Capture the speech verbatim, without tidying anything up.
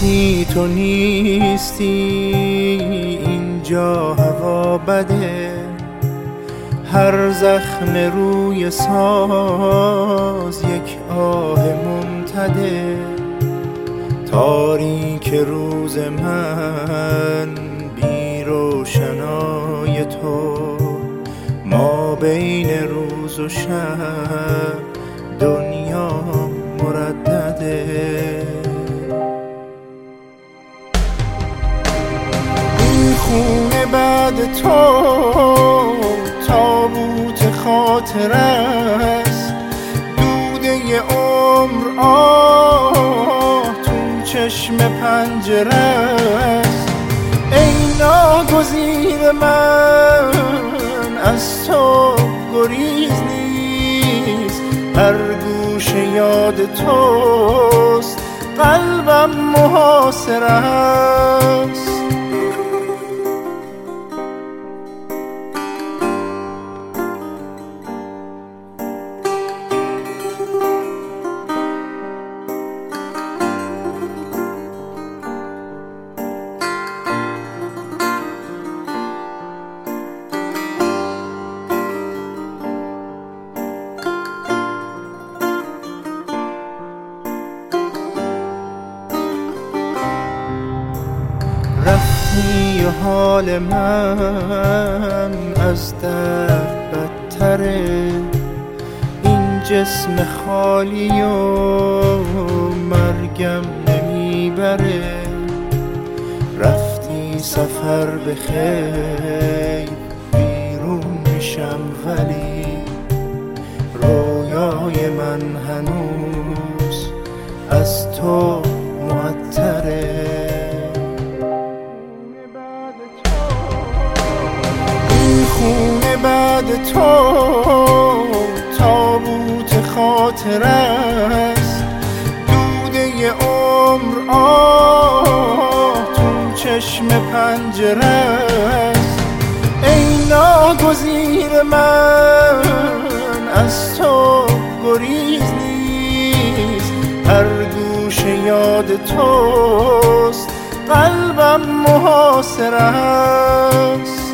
وقتی تو نیستی اینجا هوا بده، هر زخم روی ساز یک آه ممتده. تاریک روز من بی روشنای تو، ما بین روز و شب دنیا مردده. این خونه بعد تو تابوت خاطر است، دوده عمر آه تو چشم پنجره است. ای ناگزیر من از تو گریز نیست، هر گوشه یاد توست قلبم محاصر است. رفتی و حال من از درد بدتره، این جسم خالی و مرگم نمیبره. رفتی سفر به خیر بیرون میشم، ولی رویای من هنوز از تو معطره. خونه بعد تو تابوت خاطر است، دوده عمر آه تو چشم پنجره است. ای ناگزیر من از تو گریز نیست، هر گوشه یاد توست قلبم محاصر است.